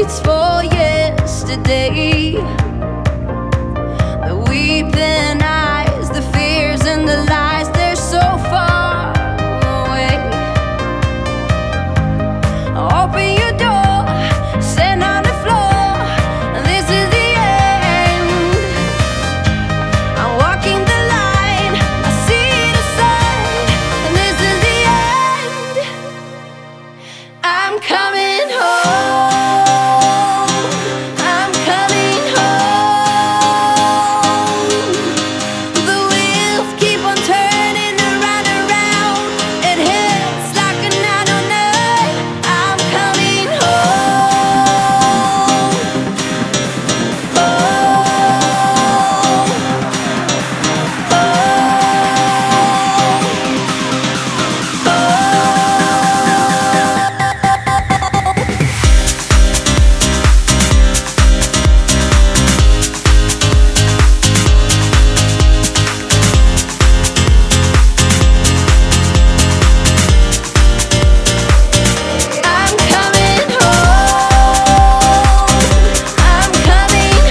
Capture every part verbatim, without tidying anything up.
streets for yesterday. The weeping eyes, the fears and the lies, they're so far away. Open your door, stand on the floor, and this is the end. I'm walking the line, I see the sign, and this is the end. I'm coming home, I'm coming home. The wheels keep on turning around and around. It hits like a nine oh nine. I'm coming home, I'm coming home, I'm coming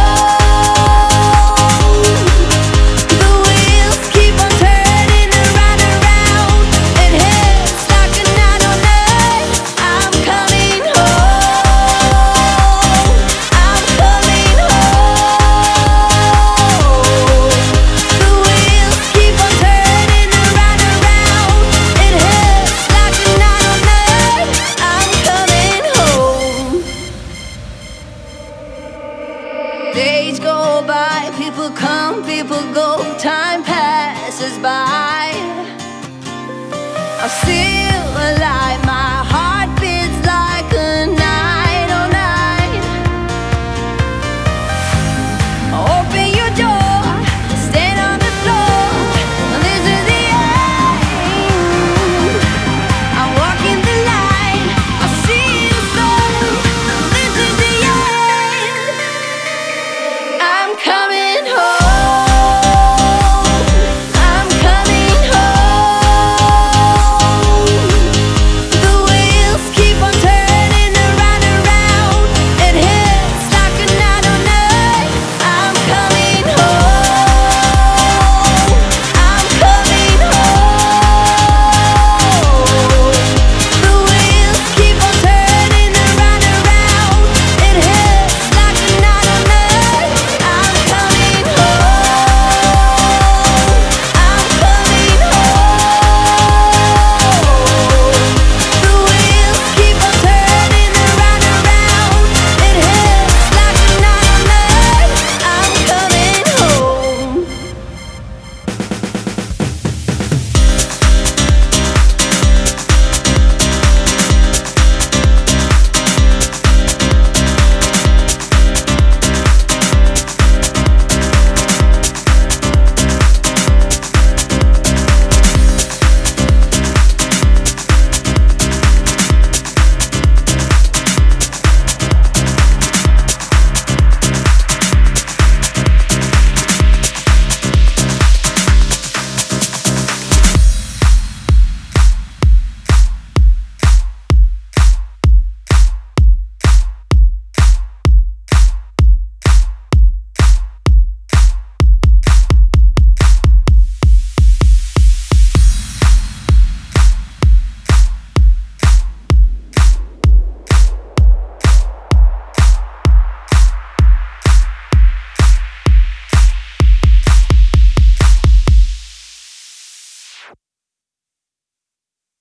home. The wheels keep on turning around and around. It hits like a nine oh nine. I'm coming home, I'm coming home. The wheels keep on turning around and around. It hits like a nine oh nine. I'm coming home. Days go by, people come, people go, time passes by. I'm still alive.